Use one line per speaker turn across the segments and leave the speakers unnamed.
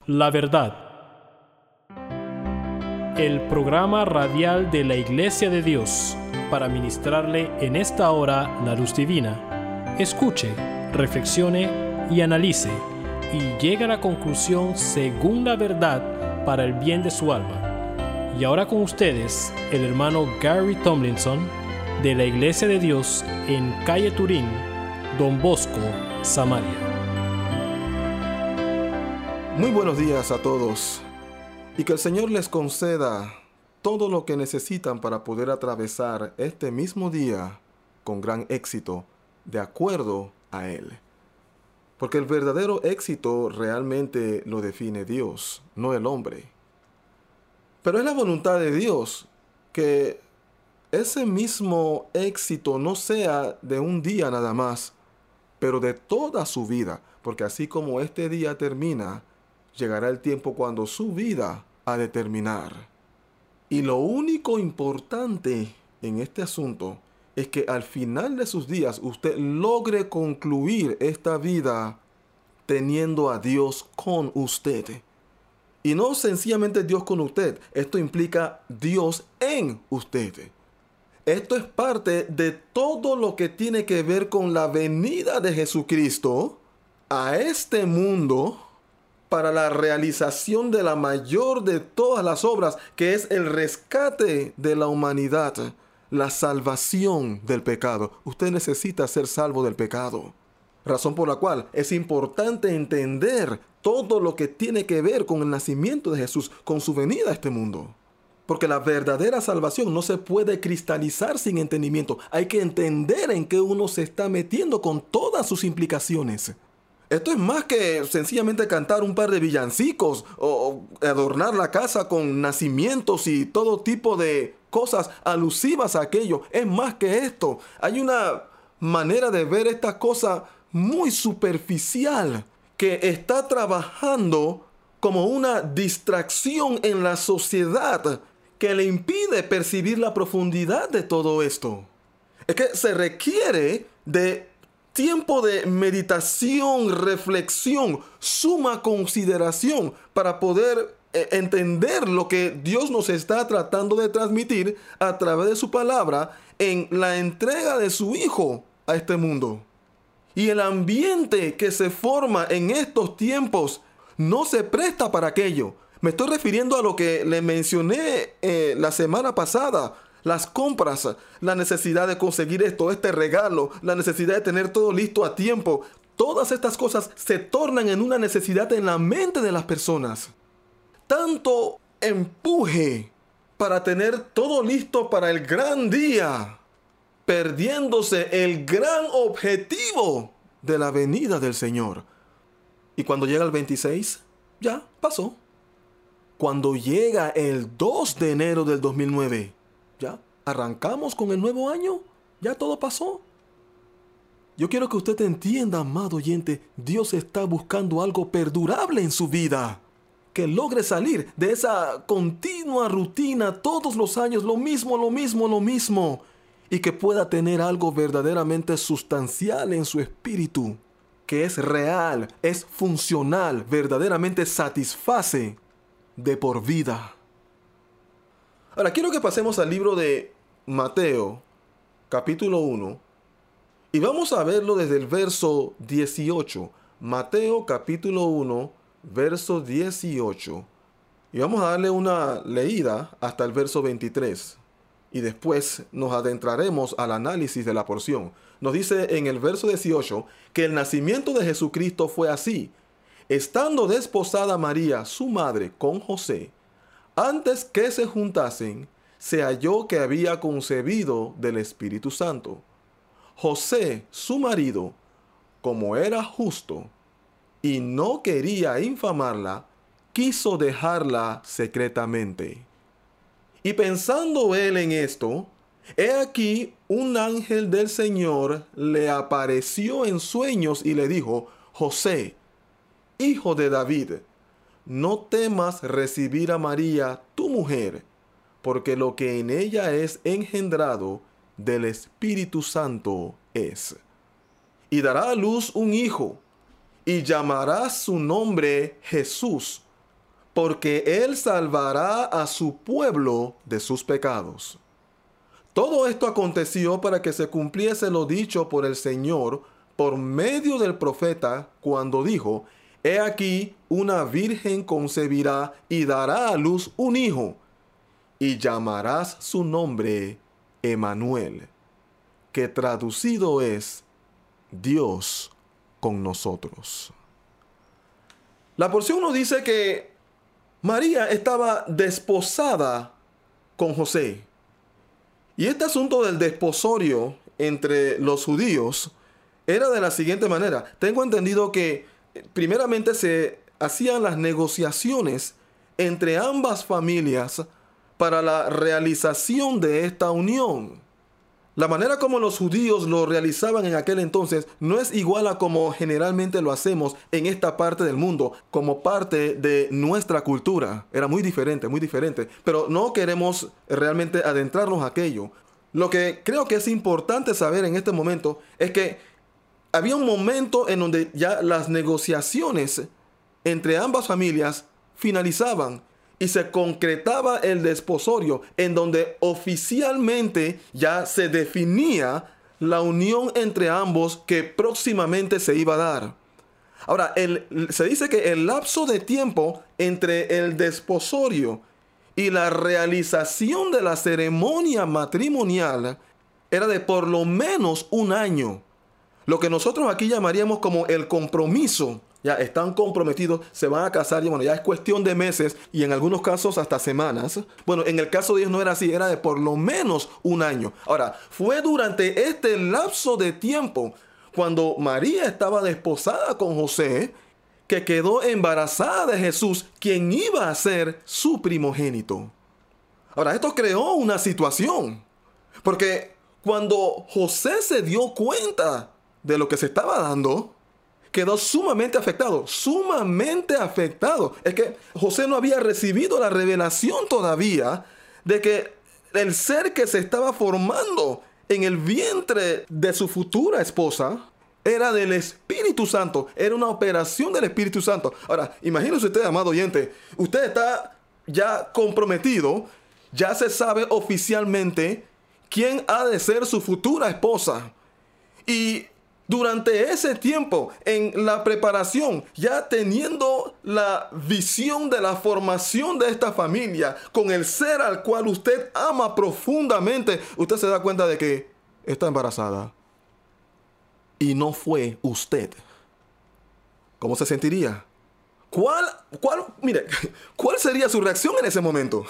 la verdad. El programa radial de la Iglesia de Dios para ministrarle en esta hora la luz divina. Escuche, reflexione y analice y llegue a la conclusión según la verdad para el bien de su alma. Y ahora con ustedes, el hermano Gary Tomlinson de la Iglesia de Dios en calle Turín, Don Bosco, Samaria.
Muy buenos días a todos y que el Señor les conceda todo lo que necesitan para poder atravesar este mismo día con gran éxito, de acuerdo a Él. Porque el verdadero éxito realmente lo define Dios, no el hombre. Pero es la voluntad de Dios que ese mismo éxito no sea de un día nada más, pero de toda su vida, porque así como este día termina, llegará el tiempo cuando su vida ha de terminar. Y lo único importante en este asunto es que al final de sus días usted logre concluir esta vida teniendo a Dios con usted. Y no sencillamente Dios con usted, esto implica Dios en usted. Esto es parte de todo lo que tiene que ver con la venida de Jesucristo a este mundo para la realización de la mayor de todas las obras, que es el rescate de la humanidad, la salvación del pecado. Usted necesita ser salvo del pecado. Razón por la cual es importante entender todo lo que tiene que ver con el nacimiento de Jesús, con su venida a este mundo. Porque la verdadera salvación no se puede cristalizar sin entendimiento. Hay que entender en qué uno se está metiendo con todas sus implicaciones. Esto es más que sencillamente cantar un par de villancicos o adornar la casa con nacimientos y todo tipo de cosas alusivas a aquello. Es más que esto. Hay una manera de ver esta cosa muy superficial que está trabajando como una distracción en la sociedad que le impide percibir la profundidad de todo esto. Es que se requiere de tiempo de meditación, reflexión, suma consideración para poder entender lo que Dios nos está tratando de transmitir a través de su palabra en la entrega de su Hijo a este mundo. Y el ambiente que se forma en estos tiempos no se presta para aquello. Me estoy refiriendo a lo que le mencioné la semana pasada. Las compras, la necesidad de conseguir este regalo, la necesidad de tener todo listo a tiempo. Todas estas cosas se tornan en una necesidad en la mente de las personas. Tanto empuje para tener todo listo para el gran día, perdiéndose el gran objetivo de la venida del Señor. Y cuando llega el 26, ya pasó. Cuando llega el 2 de enero del 2009, ya arrancamos con el nuevo año, ya todo pasó. Yo quiero que usted entienda, amado oyente, Dios está buscando algo perdurable en su vida, que logre salir de esa continua rutina todos los años, lo mismo, y que pueda tener algo verdaderamente sustancial en su espíritu, que es real, es funcional, verdaderamente satisface de por vida. Ahora, quiero que pasemos al libro de Mateo, capítulo 1, y vamos a verlo desde el verso 18. Mateo, capítulo 1, verso 18. Y vamos a darle una leída hasta el verso 23. Y después nos adentraremos al análisis de la porción. Nos dice en el verso 18 que el nacimiento de Jesucristo fue así. Estando desposada María, su madre, con José, antes que se juntasen, se halló que había concebido del Espíritu Santo. José, su marido, como era justo y no quería infamarla, quiso dejarla secretamente. Y pensando él en esto, he aquí un ángel del Señor le apareció en sueños y le dijo: José, hijo de David, no temas recibir a María, tu mujer, porque lo que en ella es engendrado del Espíritu Santo es. Y dará a luz un hijo, y llamará su nombre Jesús, porque Él salvará a su pueblo de sus pecados. Todo esto aconteció para que se cumpliese lo dicho por el Señor por medio del profeta cuando dijo: He aquí, una virgen concebirá y dará a luz un hijo, y llamarás su nombre Emmanuel, que traducido es Dios con nosotros. La porción nos dice que María estaba desposada con José. Y este asunto del desposorio entre los judíos era de la siguiente manera. Tengo entendido que primeramente se hacían las negociaciones entre ambas familias para la realización de esta unión. La manera como los judíos lo realizaban en aquel entonces no es igual a como generalmente lo hacemos en esta parte del mundo, como parte de nuestra cultura. Era muy diferente, pero no queremos realmente adentrarnos a aquello. Lo que creo que es importante saber en este momento es que había un momento en donde ya las negociaciones entre ambas familias finalizaban y se concretaba el desposorio, en donde oficialmente ya se definía la unión entre ambos que próximamente se iba a dar. Ahora, se dice que el lapso de tiempo entre el desposorio y la realización de la ceremonia matrimonial era de por lo menos un año. Lo que nosotros aquí llamaríamos como el compromiso. Ya están comprometidos, se van a casar, y bueno, ya es cuestión de meses y en algunos casos hasta semanas. Bueno, en el caso de ellos no era así, era de por lo menos un año. Ahora, fue durante este lapso de tiempo, cuando María estaba desposada con José, que quedó embarazada de Jesús, quien iba a ser su primogénito. Ahora, esto creó una situación, porque cuando José se dio cuenta de lo que se estaba dando, quedó sumamente afectado. Es que José no había recibido la revelación todavía de que el ser que se estaba formando en el vientre de su futura esposa era del Espíritu Santo. Era una operación del Espíritu Santo. Ahora, imagínese usted, amado oyente, usted está ya comprometido, ya se sabe oficialmente quién ha de ser su futura esposa. Y durante ese tiempo, en la preparación, ya teniendo la visión de la formación de esta familia, con el ser al cual usted ama profundamente, usted se da cuenta de que está embarazada. Y no fue usted. ¿Cómo se sentiría? ¿Cuál sería su reacción en ese momento?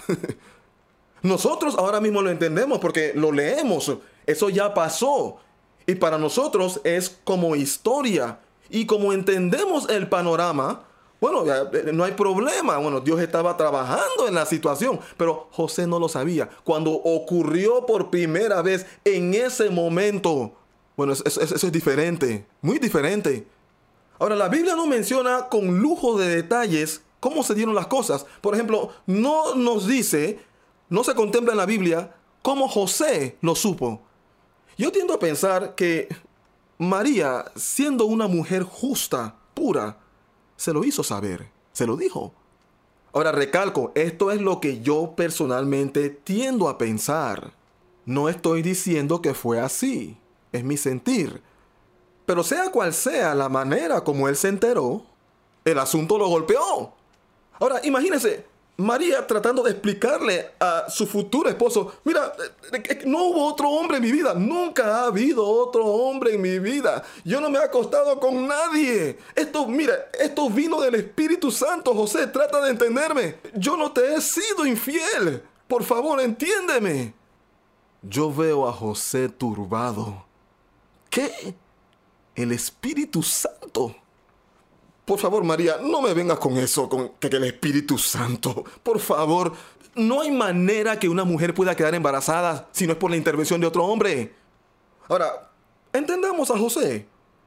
Nosotros ahora mismo lo entendemos porque lo leemos. Eso ya pasó. Y para nosotros es como historia. Y como entendemos el panorama, bueno, no hay problema. Bueno, Dios estaba trabajando en la situación, pero José no lo sabía. Cuando ocurrió por primera vez en ese momento, bueno, eso es diferente, muy diferente. Ahora, la Biblia no menciona con lujo de detalles cómo se dieron las cosas. Por ejemplo, no nos dice, no se contempla en la Biblia cómo José lo supo. Yo tiendo a pensar que María, siendo una mujer justa, pura, se lo hizo saber, se lo dijo. Ahora recalco, esto es lo que yo personalmente tiendo a pensar. No estoy diciendo que fue así, es mi sentir. Pero sea cual sea la manera como él se enteró, el asunto lo golpeó. Ahora, imagínense, María tratando de explicarle a su futuro esposo: mira, no hubo otro hombre en mi vida. Nunca ha habido otro hombre en mi vida. Yo no me he acostado con nadie. Esto vino del Espíritu Santo. José, trata de entenderme. Yo no te he sido infiel. Por favor, entiéndeme. Yo veo a José turbado. ¿Qué? ¿El Espíritu Santo? Por favor, María, no me vengas con eso, con que el Espíritu Santo. Por favor, no hay manera que una mujer pueda quedar embarazada si no es por la intervención de otro hombre. Ahora, entendamos a José.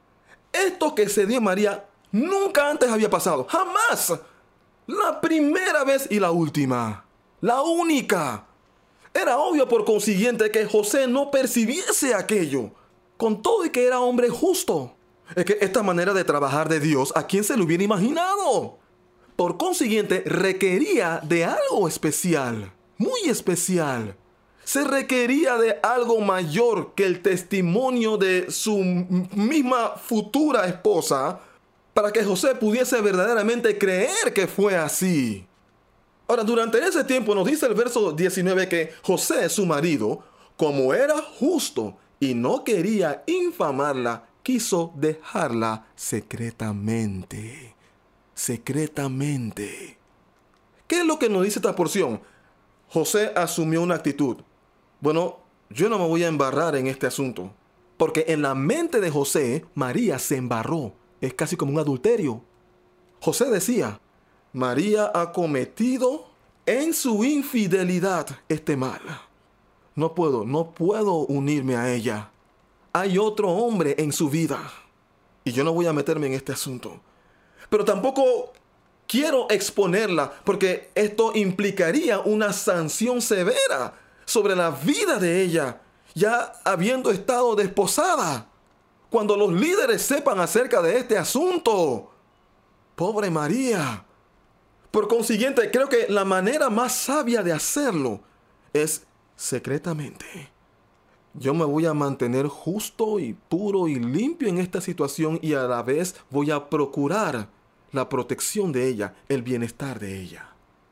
Esto que se dio a María nunca antes había pasado. ¡Jamás! La primera vez y la última. La única. Era obvio por consiguiente que José no percibiese aquello, con todo y que era hombre justo. Es que esta manera de trabajar de Dios, ¿a quién se lo hubiera imaginado? por consiguiente requería de algo especial, muy especial. Se requería de algo mayor que el testimonio de su misma futura esposa para que José pudiese verdaderamente creer que fue así. Ahora, durante ese tiempo nos dice el verso 19 que José, su marido, como era justo y no quería infamarla, quiso dejarla secretamente. Secretamente. ¿Qué es lo que nos dice esta porción? José asumió una actitud. Bueno, yo no me voy a embarrar en este asunto, porque en la mente de José, María se embarró. Es casi como un adulterio. José decía, María ha cometido en su infidelidad este mal. No puedo unirme a ella. Hay otro hombre en su vida y yo no voy a meterme en este asunto. Pero tampoco quiero exponerla porque esto implicaría una sanción severa sobre la vida de ella, ya habiendo estado desposada. Cuando los líderes sepan acerca de este asunto. Pobre María. Por consiguiente, creo que la manera más sabia de hacerlo es secretamente. Yo me voy a mantener justo y puro y limpio en esta situación y a la vez voy a procurar la protección de ella, el bienestar de ella.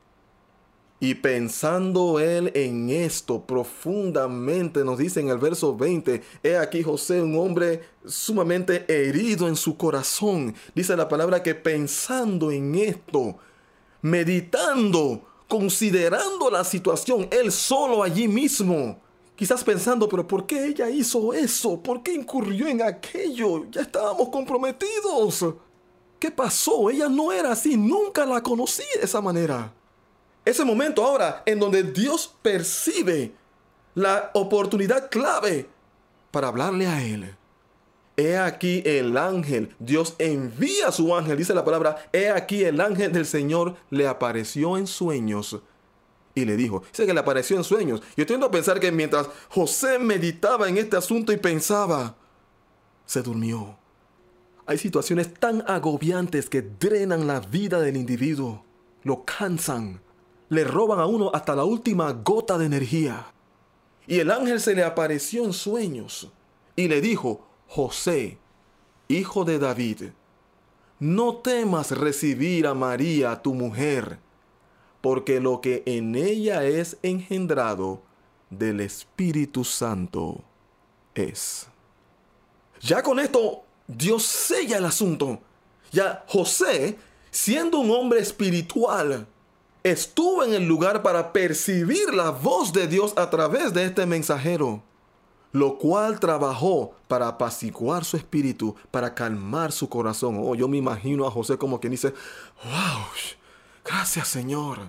Y pensando él en esto profundamente, nos dice en el verso 20, he aquí José, un hombre sumamente herido en su corazón. Dice la palabra que pensando en esto, meditando, considerando la situación, él solo allí mismo, quizás pensando, pero ¿por qué ella hizo eso? ¿Por qué incurrió en aquello? Ya estábamos comprometidos. ¿Qué pasó? Ella no era así, nunca la conocí de esa manera. Ese momento ahora en donde Dios percibe la oportunidad clave para hablarle a él. He aquí el ángel, Dios envía a su ángel, dice la palabra, he aquí el ángel del Señor le apareció en sueños y le dijo, dice que le apareció en sueños. Yo tiendo a pensar que mientras José meditaba en este asunto y pensaba, se durmió. Hay situaciones tan agobiantes que drenan la vida del individuo, lo cansan. Le roban a uno hasta la última gota de energía. Y el ángel se le apareció en sueños y le dijo, José, hijo de David, no temas recibir a María, tu mujer, porque lo que en ella es engendrado del Espíritu Santo es. Ya con esto, Dios sella el asunto. Ya José, siendo un hombre espiritual, estuvo en el lugar para percibir la voz de Dios a través de este mensajero, lo cual trabajó para apaciguar su espíritu, para calmar su corazón. Oh, yo me imagino a José como quien dice, wow, gracias Señor.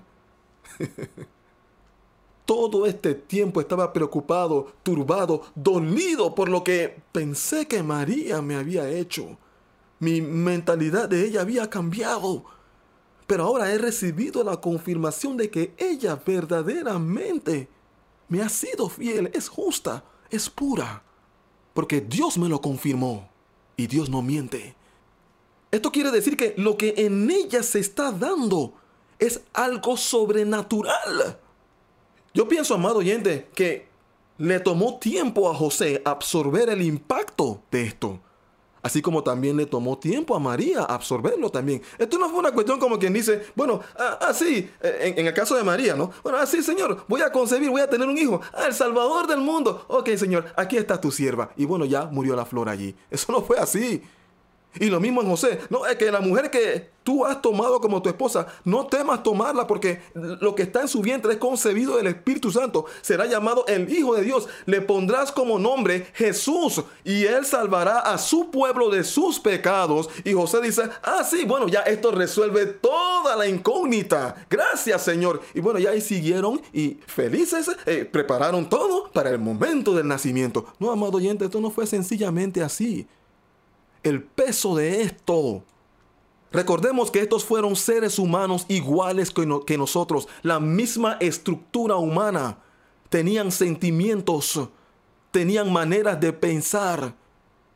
Todo este tiempo estaba preocupado, turbado, dolido por lo que pensé que María me había hecho. Mi mentalidad de ella había cambiado. Pero ahora he recibido la confirmación de que ella verdaderamente me ha sido fiel, es justa, es pura. Porque Dios me lo confirmó y Dios no miente. Esto quiere decir que lo que en ella se está dando es algo sobrenatural. Yo pienso, amado oyente, que le tomó tiempo a José absorber el impacto de esto. Así como también le tomó tiempo a María absorberlo también. Esto no fue una cuestión como quien dice, bueno, así, en el caso de María, ¿no? Bueno, así, Señor, voy a concebir, voy a tener un hijo. El Salvador del mundo. Ok, Señor, aquí está tu sierva. Y bueno, ya murió la flor allí. Eso no fue así. Y lo mismo en José. No, es que la mujer que tú has tomado como tu esposa, no temas tomarla porque lo que está en su vientre es concebido del Espíritu Santo. Será llamado el Hijo de Dios. Le pondrás como nombre Jesús y él salvará a su pueblo de sus pecados. Y José dice, sí, bueno, ya esto resuelve toda la incógnita. Gracias, Señor. Y bueno, ya ahí siguieron y felices prepararon todo para el momento del nacimiento. No, amado oyente, esto no fue sencillamente así. El peso de esto. Recordemos que estos fueron seres humanos iguales que nosotros, la misma estructura humana. Tenían sentimientos, tenían maneras de pensar.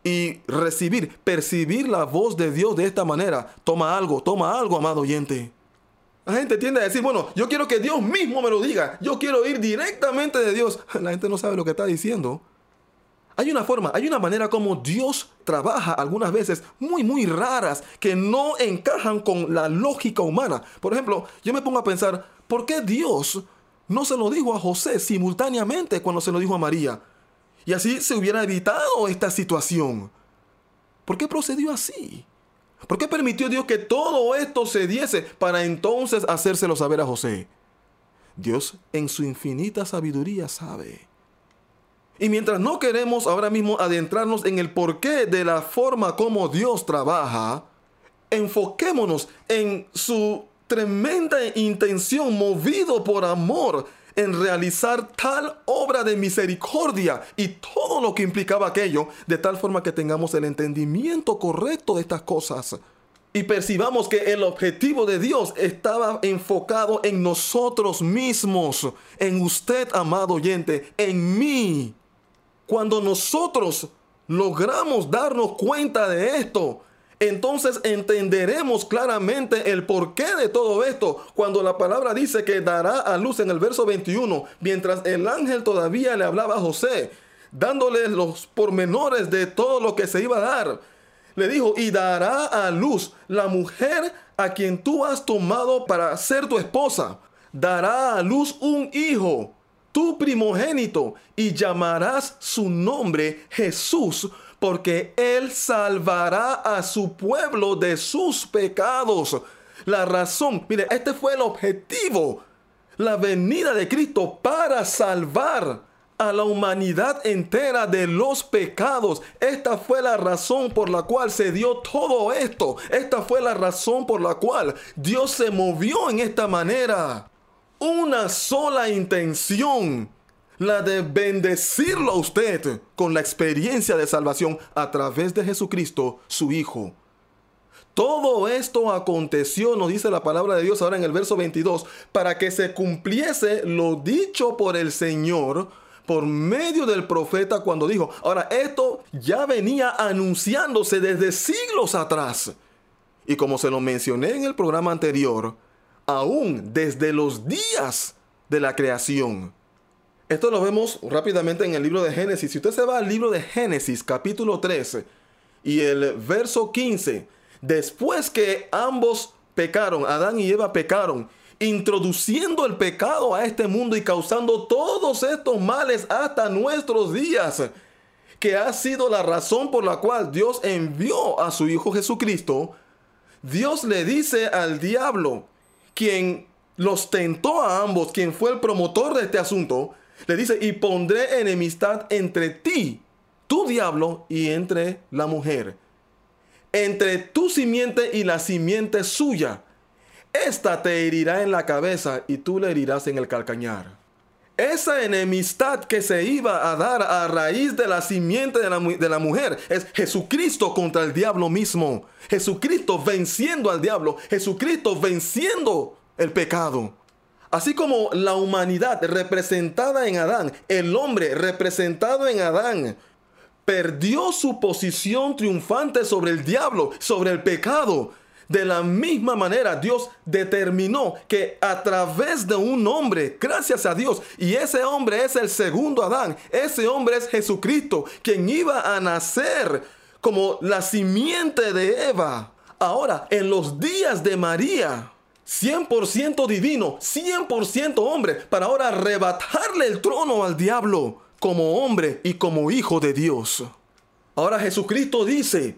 y percibir la voz de Dios de esta manera. Toma algo, amado oyente. La gente tiende a decir, bueno, yo quiero que Dios mismo me lo diga. Yo quiero ir directamente de Dios. La gente no sabe lo que está diciendo. Hay una manera como Dios trabaja algunas veces muy raras que no encajan con la lógica humana. Por ejemplo, yo me pongo a pensar, ¿por qué Dios no se lo dijo a José simultáneamente cuando se lo dijo a María? Y así se hubiera evitado esta situación. ¿Por qué procedió así? ¿Por qué permitió Dios que todo esto se diese para entonces hacérselo saber a José? Dios en su infinita sabiduría sabe. Y mientras no queremos ahora mismo adentrarnos en el porqué de la forma como Dios trabaja, enfoquémonos en su tremenda intención, movido por amor, en realizar tal obra de misericordia y todo lo que implicaba aquello, de tal forma que tengamos el entendimiento correcto de estas cosas y percibamos que el objetivo de Dios estaba enfocado en nosotros mismos, en usted, amado oyente, en mí. Cuando nosotros logramos darnos cuenta de esto, entonces entenderemos claramente el porqué de todo esto. Cuando la palabra dice que dará a luz en el verso 21, mientras el ángel todavía le hablaba a José, dándole los pormenores de todo lo que se iba a dar, le dijo, y dará a luz la mujer a quien tú has tomado para ser tu esposa. Dará a luz un hijo, tu primogénito, y llamarás su nombre Jesús, porque él salvará a su pueblo de sus pecados. La razón, mire, este fue el objetivo, la venida de Cristo para salvar a la humanidad entera de los pecados. Esta fue la razón por la cual se dio todo esto. Esta fue la razón por la cual Dios se movió en esta manera. Una sola intención, la de bendecirlo a usted con la experiencia de salvación a través de Jesucristo, su Hijo. Todo esto aconteció, nos dice la palabra de Dios ahora en el verso 22, para que se cumpliese lo dicho por el Señor por medio del profeta cuando dijo. Ahora, esto ya venía anunciándose desde siglos atrás. Y como se lo mencioné en el programa anterior, aún desde los días de la creación. Esto lo vemos rápidamente en el libro de Génesis. Si usted se va al libro de Génesis, capítulo 13, y el verso 15, después que ambos pecaron, Adán y Eva pecaron, introduciendo el pecado a este mundo y causando todos estos males hasta nuestros días, que ha sido la razón por la cual Dios envió a su Hijo Jesucristo, Dios le dice al diablo, quien los tentó a ambos, quien fue el promotor de este asunto, le dice, y pondré enemistad entre ti, tu diablo, y entre la mujer, entre tu simiente y la simiente suya. Esta te herirá en la cabeza y tú le herirás en el calcañar. Esa enemistad que se iba a dar a raíz de la simiente de la mujer es Jesucristo contra el diablo mismo. Jesucristo venciendo al diablo. Jesucristo venciendo el pecado. Así como la humanidad representada en Adán, el hombre representado en Adán, perdió su posición triunfante sobre el diablo, sobre el pecado. De la misma manera, Dios determinó que a través de un hombre, gracias a Dios, y ese hombre es el segundo Adán, ese hombre es Jesucristo, quien iba a nacer como la simiente de Eva. Ahora, en los días de María, 100% divino, 100% hombre, para ahora arrebatarle el trono al diablo como hombre y como hijo de Dios. Ahora Jesucristo dice,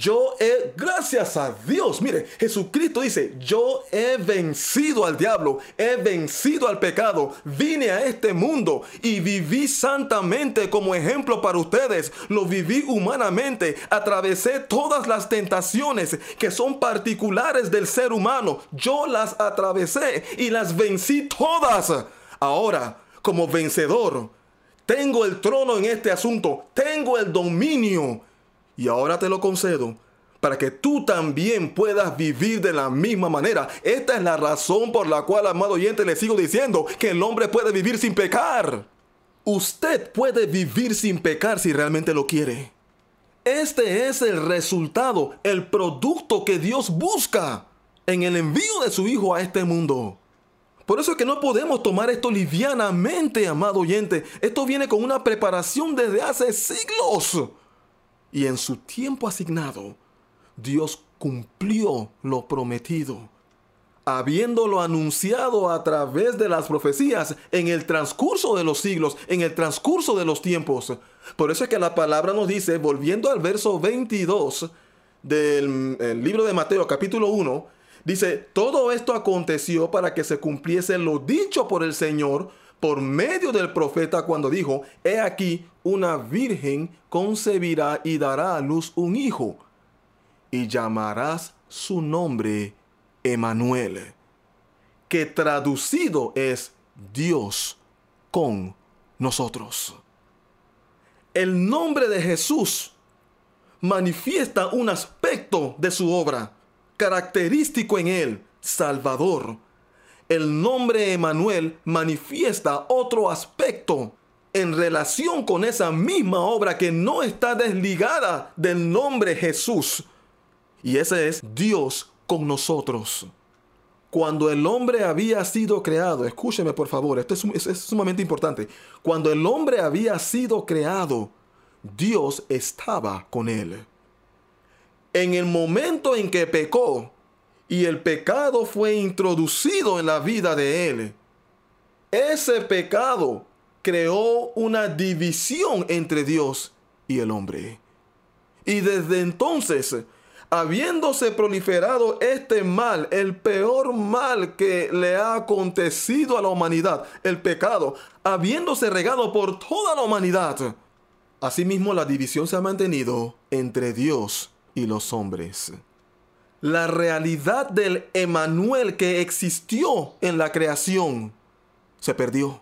gracias a Dios, mire, Jesucristo dice, yo he vencido al diablo, he vencido al pecado, vine a este mundo y viví santamente como ejemplo para ustedes, lo viví humanamente, atravesé todas las tentaciones que son particulares del ser humano, yo las atravesé y las vencí todas. Ahora, como vencedor, tengo el trono en este asunto, tengo el dominio. Y ahora te lo concedo para que tú también puedas vivir de la misma manera. Esta es la razón por la cual, amado oyente, le sigo diciendo que el hombre puede vivir sin pecar. Usted puede vivir sin pecar si realmente lo quiere. Este es el resultado, el producto que Dios busca en el envío de su Hijo a este mundo. Por eso es que no podemos tomar esto livianamente, amado oyente. Esto viene con una preparación desde hace siglos. Y en su tiempo asignado, Dios cumplió lo prometido, habiéndolo anunciado a través de las profecías en el transcurso de los siglos, en el transcurso de los tiempos. Por eso es que la palabra nos dice, volviendo al verso 22 del libro de Mateo, capítulo 1, dice, todo esto aconteció para que se cumpliese lo dicho por el Señor por medio del profeta cuando dijo, he aquí, una virgen concebirá y dará a luz un hijo, y llamarás su nombre Emanuel, que traducido es Dios con nosotros. El nombre de Jesús manifiesta un aspecto de su obra, característico en él, Salvador. El nombre Emanuel manifiesta otro aspecto en relación con esa misma obra que no está desligada del nombre Jesús. Y ese es Dios con nosotros. Cuando el hombre había sido creado, escúcheme por favor, esto es sumamente importante. Cuando el hombre había sido creado, Dios estaba con él. En el momento en que pecó y el pecado fue introducido en la vida de él, ese pecado creó una división entre Dios y el hombre. Y desde entonces, habiéndose proliferado este mal, el peor mal que le ha acontecido a la humanidad, el pecado, habiéndose regado por toda la humanidad, asimismo la división se ha mantenido entre Dios y los hombres. La realidad del Emanuel que existió en la creación se perdió.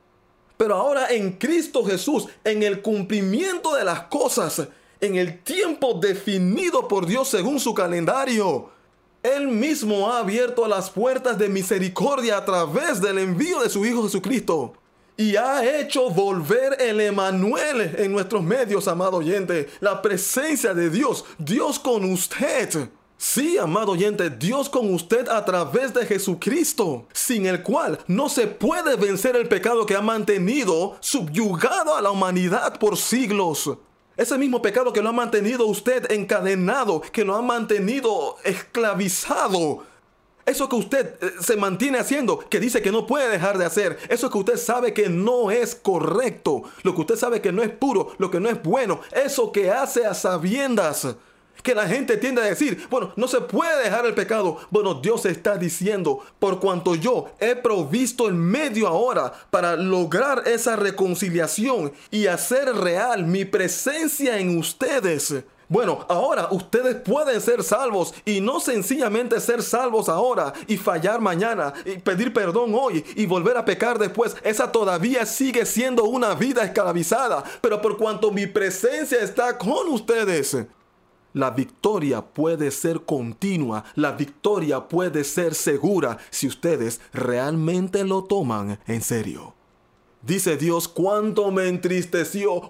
Pero ahora en Cristo Jesús, en el cumplimiento de las cosas, en el tiempo definido por Dios según su calendario, Él mismo ha abierto las puertas de misericordia a través del envío de su Hijo Jesucristo. Y ha hecho volver el Emanuel en nuestros medios, amado oyente. La presencia de Dios, Dios con usted. Sí, amado oyente, Dios con usted a través de Jesucristo, sin el cual no se puede vencer el pecado que ha mantenido subyugado a la humanidad por siglos. Ese mismo pecado que lo ha mantenido usted encadenado, que lo ha mantenido esclavizado. Eso que usted se mantiene haciendo, que dice que no puede dejar de hacer. Eso que usted sabe que no es correcto. Lo que usted sabe que no es puro, lo que no es bueno. Eso que hace a sabiendas. Que la gente tiende a decir, bueno, no se puede dejar el pecado. Bueno, Dios está diciendo, por cuanto yo he provisto el medio ahora para lograr esa reconciliación y hacer real mi presencia en ustedes. Bueno, ahora ustedes pueden ser salvos y no sencillamente ser salvos ahora y fallar mañana y pedir perdón hoy y volver a pecar después. Esa todavía sigue siendo una vida esclavizada, pero por cuanto mi presencia está con ustedes, la victoria puede ser continua, la victoria puede ser segura si ustedes realmente lo toman en serio. Dice Dios, cuánto me entristeció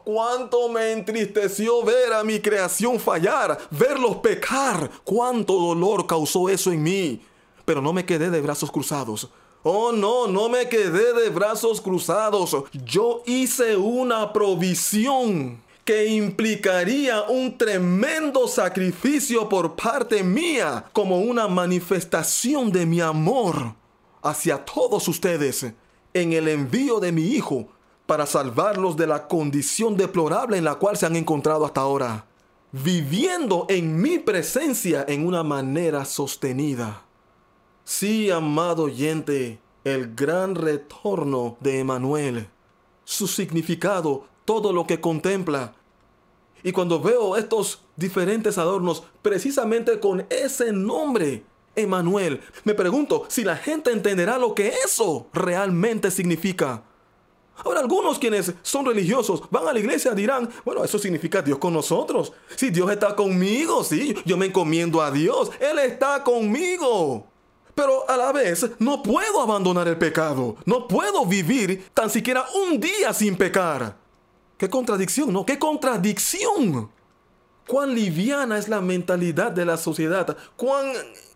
ver a mi creación fallar, verlos pecar, cuánto dolor causó eso en mí. Pero no me quedé de brazos cruzados. Oh no, no me quedé de brazos cruzados. Yo hice una provisión que implicaría un tremendo sacrificio por parte mía, como una manifestación de mi amor hacia todos ustedes, en el envío de mi Hijo, para salvarlos de la condición deplorable en la cual se han encontrado hasta ahora, viviendo en mi presencia en una manera sostenida. Sí, amado oyente, el gran retorno de Emanuel, su significado, todo lo que contempla. Y cuando veo estos diferentes adornos, precisamente con ese nombre, Emanuel, me pregunto si la gente entenderá lo que eso realmente significa. Ahora, algunos quienes son religiosos van a la iglesia y dirán, bueno, eso significa Dios con nosotros. Sí, Dios está conmigo, sí, yo me encomiendo a Dios, Él está conmigo. Pero a la vez no puedo abandonar el pecado, no puedo vivir tan siquiera un día sin pecar. ¡Qué contradicción, ¿no? ¡Qué contradicción! cuán liviana es la mentalidad de la sociedad, cuán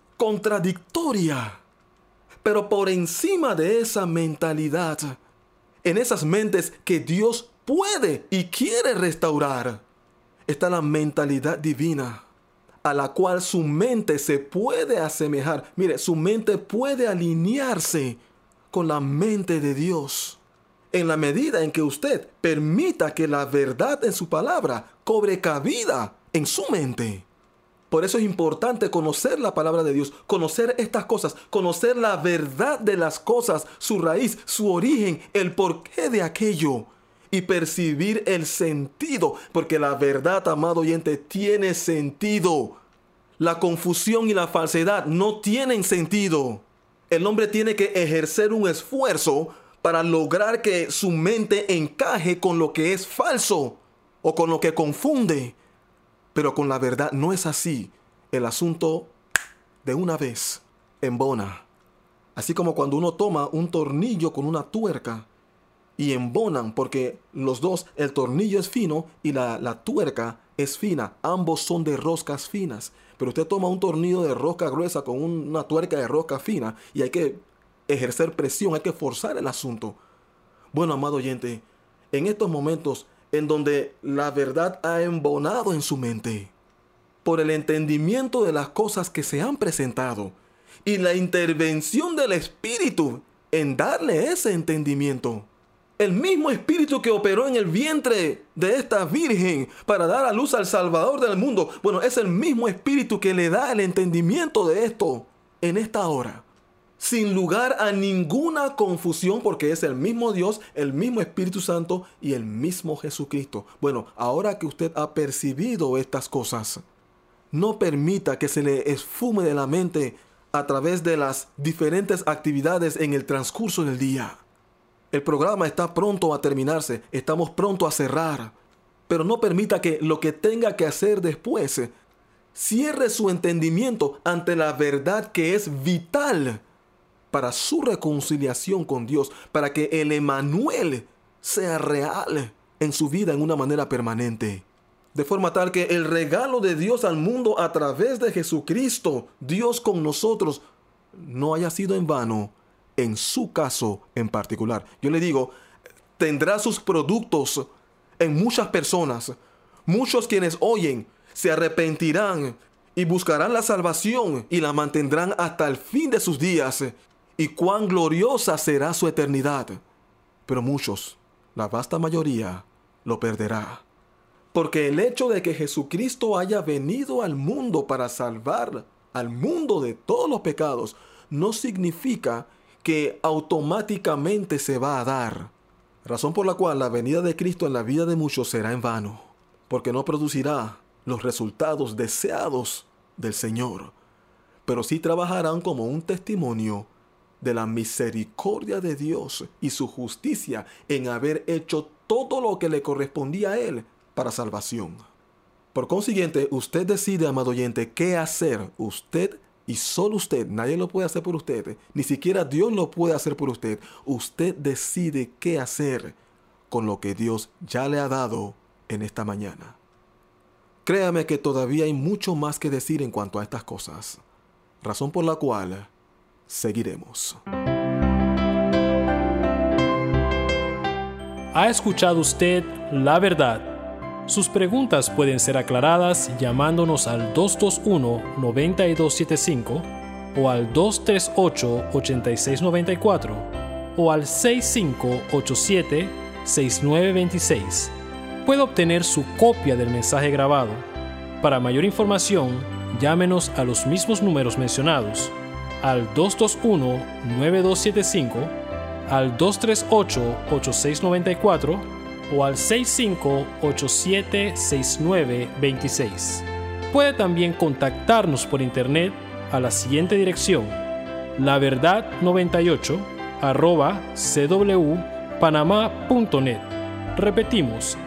contradictoria. Pero por encima de esa mentalidad, en esas mentes que Dios puede y quiere restaurar, está la mentalidad divina, a la cual su mente se puede asemejar. Mire, su mente puede alinearse con la mente de Dios, en la medida en que usted permita que la verdad en su palabra cobre cabida en su mente. Por eso es importante conocer la palabra de Dios, conocer estas cosas, conocer la verdad de las cosas, su raíz, su origen, el porqué de aquello, y percibir el sentido, porque la verdad, amado oyente, tiene sentido. La confusión y la falsedad no tienen sentido. El hombre tiene que ejercer un esfuerzo para lograr que su mente encaje con lo que es falso o con lo que confunde. Pero con la verdad no es así. El asunto de una vez embona. Así como cuando uno toma un tornillo con una tuerca y embonan, porque los dos, el tornillo es fino y la tuerca es fina. Ambos son de roscas finas. Pero usted toma un tornillo de rosca gruesa con una tuerca de rosca fina y hay que ejercer presión, hay que forzar el asunto. Bueno, amado oyente, en estos momentos en donde la verdad ha embonado en su mente, por el entendimiento de las cosas que se han presentado y la intervención del Espíritu en darle ese entendimiento. El mismo Espíritu que operó en el vientre de esta virgen para dar a luz al Salvador del mundo, bueno, es el mismo Espíritu que le da el entendimiento de esto en esta hora. Sin lugar a ninguna confusión, porque es el mismo Dios, el mismo Espíritu Santo y el mismo Jesucristo. Bueno, ahora que usted ha percibido estas cosas, no permita que se le esfume de la mente a través de las diferentes actividades en el transcurso del día. El programa está pronto a terminarse, estamos pronto a cerrar, pero no permita que lo que tenga que hacer después cierre su entendimiento ante la verdad que es vital para su reconciliación con Dios, para que el Emmanuel sea real en su vida en una manera permanente. De forma tal que el regalo de Dios al mundo a través de Jesucristo, Dios con nosotros, no haya sido en vano en su caso en particular. Yo le digo, tendrá sus productos en muchas personas. Muchos quienes oyen se arrepentirán y buscarán la salvación y la mantendrán hasta el fin de sus días. Y cuán gloriosa será su eternidad. Pero muchos, la vasta mayoría, lo perderá. Porque el hecho de que Jesucristo haya venido al mundo para salvar al mundo de todos los pecados, no significa que automáticamente se va a dar. Razón por la cual la venida de Cristo en la vida de muchos será en vano, porque no producirá los resultados deseados del Señor. Pero sí trabajarán como un testimonio de la misericordia de Dios y su justicia en haber hecho todo lo que le correspondía a Él para salvación. Por consiguiente, usted decide, amado oyente, qué hacer. Usted y solo usted. Nadie lo puede hacer por usted. Ni siquiera Dios lo puede hacer por usted. Usted decide qué hacer con lo que Dios ya le ha dado en esta mañana. Créame que todavía hay mucho más que decir en cuanto a estas cosas. Razón por la cual seguiremos.
¿Ha escuchado usted la verdad? Sus preguntas pueden ser aclaradas llamándonos al 221-9275 o al 238-8694 o al 6587-6926. Puede obtener su copia del mensaje grabado. Para mayor información, llámenos a los mismos números mencionados, al 221-9275, al 238-8694 o al 6587-6926. Puede también contactarnos por internet a la siguiente dirección: laverdad98@cwpanamá.net. Repetimos,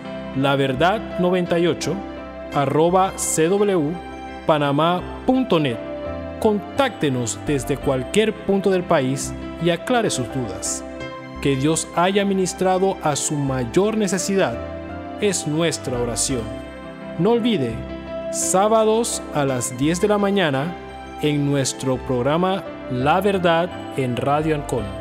laverdad98@cwpanamá.net. Contáctenos desde cualquier punto del país y aclare sus dudas. Que Dios haya ministrado a su mayor necesidad es nuestra oración. No olvide, sábados a las 10 de la mañana en nuestro programa La Verdad en Radio Ancón.